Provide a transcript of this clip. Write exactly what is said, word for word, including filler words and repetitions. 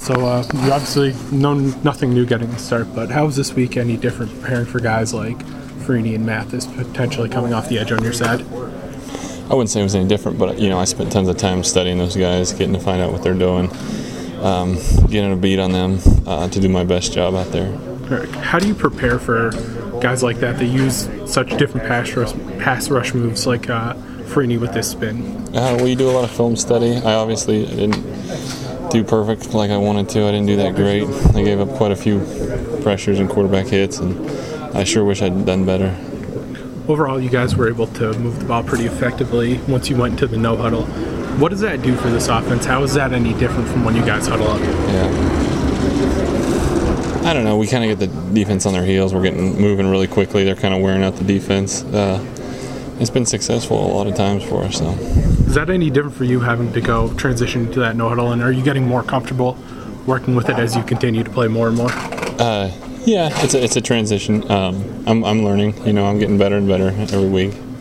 So uh, you obviously know nothing new getting the start, but how was this week any different preparing for guys like Freeney and Mathis potentially coming off the edge on your side? I wouldn't say it was any different, but you know, I spent tons of time studying those guys, getting to find out what they're doing, um, getting a beat on them uh, to do my best job out there. How do you prepare for guys like that that use such different pass rush, pass rush moves like uh, Freeney with this spin? Uh, well, you do a lot of film study. I obviously didn't do perfect like I wanted to. I didn't do that great. I gave up quite a few pressures and quarterback hits, and I sure wish I'd done better. Overall, you guys were able to move the ball pretty effectively once you went into the no huddle. What does that do for this offense? How is that any different from when you guys huddle up? Yeah. I don't know. We kind of get the defense on their heels. We're getting moving really quickly. They're kind of wearing out the defense. Uh, it's been successful a lot of times for us. So. Is that any different for you having to go transition to that no huddle? And are you getting more comfortable working with it as you continue to play more and more? Uh, yeah, it's a it's a transition. Um, I'm I'm learning. You know, I'm getting better and better every week.